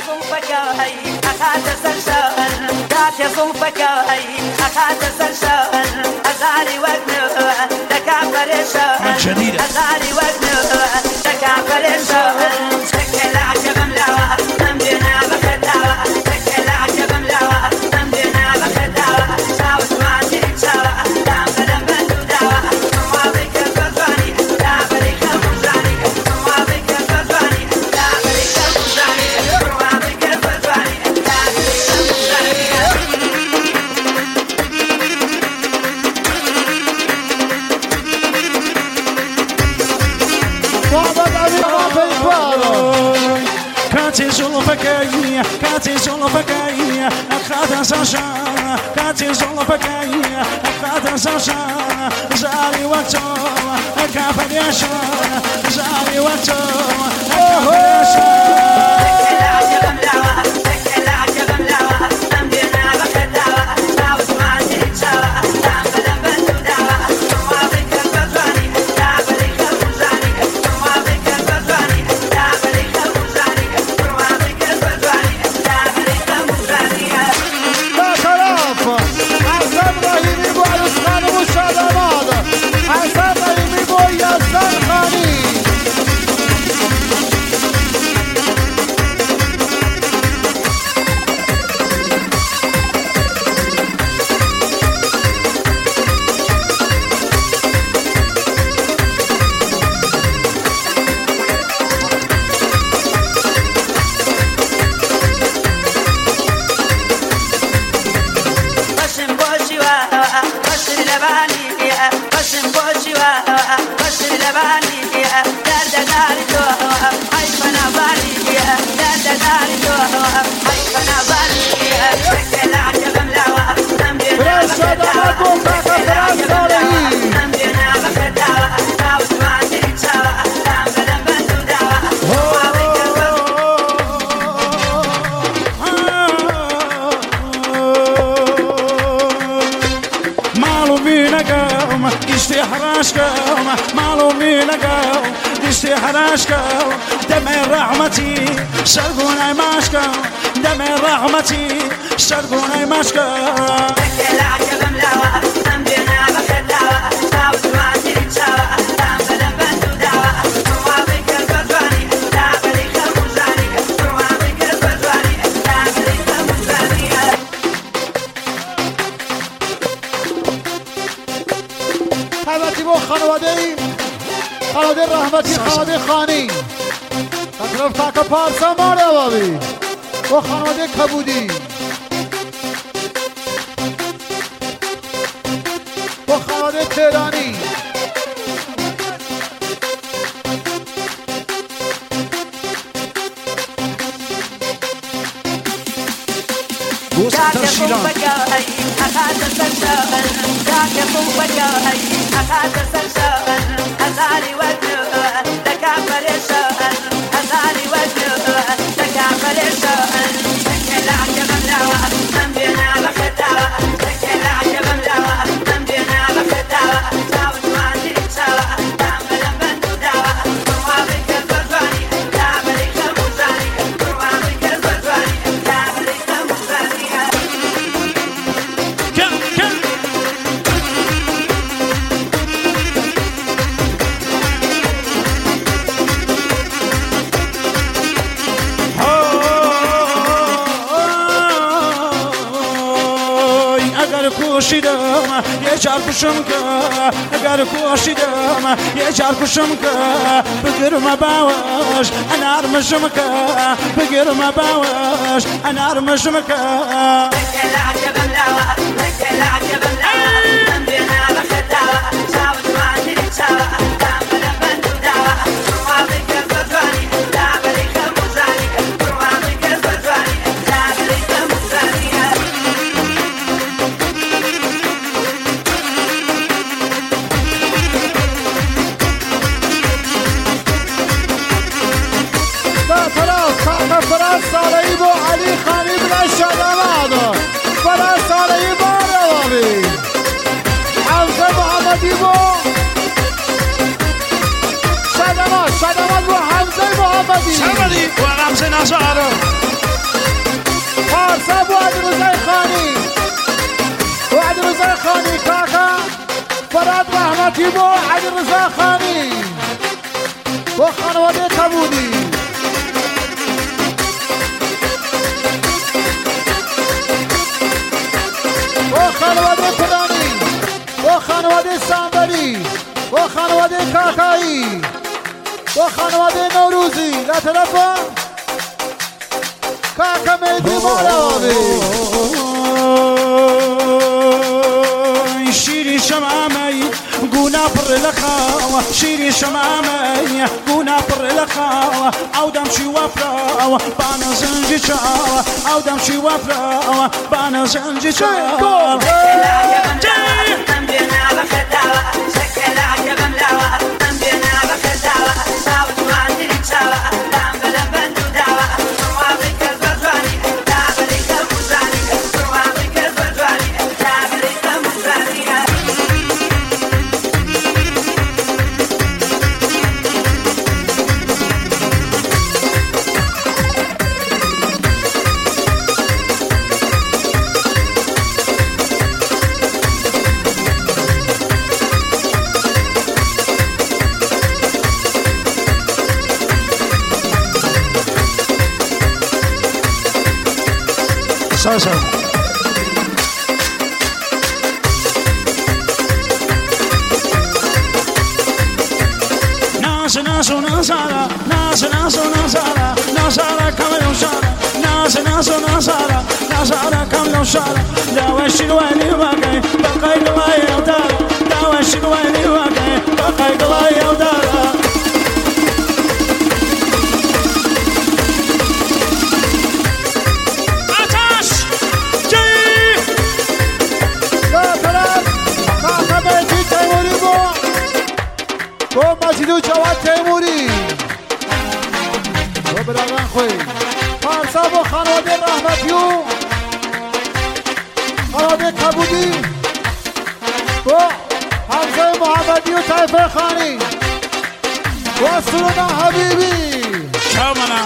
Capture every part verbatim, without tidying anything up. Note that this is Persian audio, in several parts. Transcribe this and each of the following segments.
صنفك هي أخذ سرشان ذات صنفك هي أخذ سرشان أزاري وجنه تكافر الشان أزاري وجنه تكافر الشان سكل عجب ملاوة أمدنا بخداوة سكل عجب ملاوة أمدنا بخداوة ساوس ما تريد سوا دام بدم بندو داوة موابك الفضواني لا بريك المزاني موابك الفضواني لا بريك المزاني موابك الفضواني لا بريك المزاني كاتي زلفكاية كاتي زلفكاية أخذ سرشان كاتي زلفكاية أخذ سرشان زاري وقتو كافر يشان زاري وقتو كافر يشان سكل عجب ملاوة سكل عجب ملاوة أمدنا بخداوة ساوس ما تريد سوا دام بدم بندو داوة موابك الفضواني لا بريك المزاني موابك الفضواني لا بريك المزاني موابك الفضواني لا بريك المزاني لا طرف حسن رحیمی با عروس خانم و شادماد حسن رحیمی با یزدان خانی قسم بوشي واه قسم لباني قسم بوشي واه قسم لباني درد داري تو هاي فنا بالي درد داري تو هاي فنا بالي سكل عجب ملاوة أمدنا بخداوة سكل عجب ملاوة أمدنا بخداوة ساوس ما تريد سوا دام بدم بندو داوة موابك معلومين قوم دشتي حراش قوم معلومين قوم دشتي حراش قوم دم رحمتي شرقوني ماشكو دم رحمتي شرقوني ماشكو سكل عجب ملاوة أمدنا بخداوة ساوس ما تريد سوا دام بدم بندو داوة موابك الفضواني لا بريك المزاني موابك الفضواني لا بريك المزاني حضرتی با خانواده ای خانواده رحمتی خانواده خانی تطرف تاکا پارسا ماره بابی با خانواده کبودی با خانواده تهرانی ذاك صنفك هي أخذ سرشان ذاك صنفك هي أخذ سرشان أزاري وجنه تكافر الشان أزاري وجنه تكافر الشان سكل عجب ملاوة أمدنا بخداوة سكل عجب ملاوة أمدنا بخداوة ساوس ما تريد سوا دام بدم بندو داوة موابك الفضواني لا بريك المزاني موابك الفضواني لا بريك المزاني كم كم اگر کوشیدم یه جار کشم که اگر کوشیدم یه جار کشم که بگیرم باوش انار مشم که بگیرم باوش انار مشم که سكل عجب ملاوة سكل عجب ملاوة أمدنا بخداوة ساوس ما تريد سوا دام بدم بندو داوة موابك الفضواني لا بريك المزاني موابك الفضواني لا بريك المزاني در طرف تاکا فرانس سالهی با علی خانی بن شادماد فرانس سالهی باره بابی حمزه محمدی با شادماد شادماد با حمزه محمدی شمالی و رمز نزاره تاید رحمتی با علی رضا خانی با خانواده کبودی با خانواده کدانی با خانواده سنبری با خانواده کاکایی با خانواده نوروزی در طرف کاکا میدی مالاوی شیری شمامي قونا بر لخاوة شيري شمامي قونا بر لخاوة او دمشي وفراوة بانا زنجي شاوة او دمشي وفراوة بانا زنجي شاوة ساسا ناس ناس ونصارى ناس ناس ونصارى نصارى كامل وشارى ناس ناس ونصارى نصارى كامل وشارى داوش الوالي باقي باقي قضايا ودارة داوش الوالي باقي باقي قضايا ودارة با مجیدو جواد تیموری با براغن خوی پارسا با خانواده رحمتیو خانواده کبودی با حمزه محمدی و طیفه خانی با سرونا حبیبی شامنا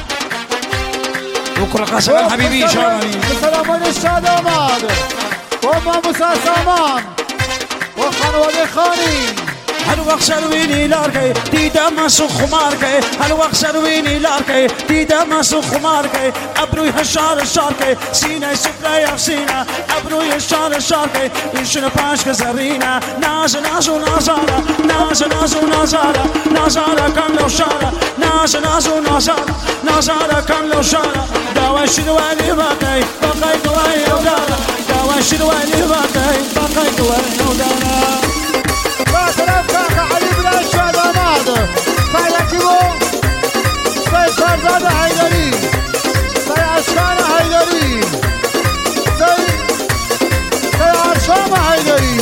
بكرة قسما حبيبي شامني سلامان الشاد آمد با ماموسا سامان با خانواده خانی هل وقت سرويني لاركي ديدا ما سو خماركي هل وقت سرويني لاركي ديدا ما سو خماركي ابروي هالشار الشاركي سينا سفلا يا سينا ابروي هالشار الشاركي يشنا باشك زرينا ناس ناس ونازارة ناس ناس ونازارة نازارة كم لو شارة ناس ناس ونازارة نازارة كم لو شارة داوى شدواني باقي باقي قواي ودارة داوى شدواني باقي باقي قواي ودارة طرف كاكا علي بن الشهد آمد سيدكي بو سيد فرزاد حيدري سيد اشکان حيدري سيد سيد عرشام حيدري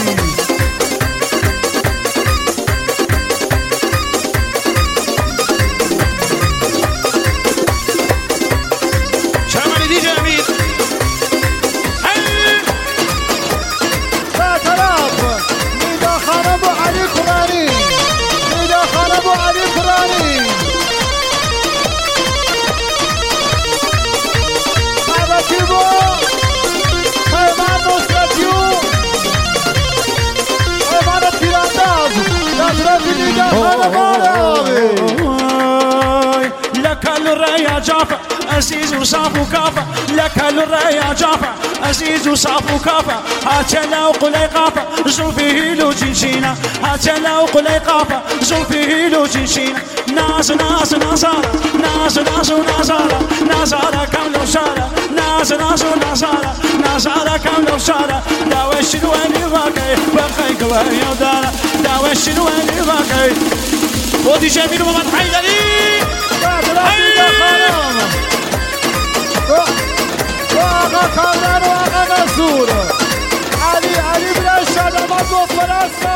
شامل دي جميل لا طرف نيدا خانم بو علي كراني نيدا خانم بو علي كراني حبتي بو حيمان نصرتيو حيمان تيرانداز لا طرف نيدا خانم بو لك الرأي جافة عزيز وصاف وكافة لك الرأي جافة عزيز وصاف وكافة هاتنا وقلي قافة زلفيه لو جنشينا هاتنا وقلي قافة زلفيه لو جنشينا ناس ناس نصارى ناس ناس ونصارى نصارى كم لو شارى ناس ناس ونصارى نصارى كم لو شارى داوش الوالي باقي باقي قواي ودارة داوش الوالي باقي ودي جميل ومن حيدري لا تلاقي خانم واقع كامل واقع نزور علي علي بن الشهد آمد با فرنسا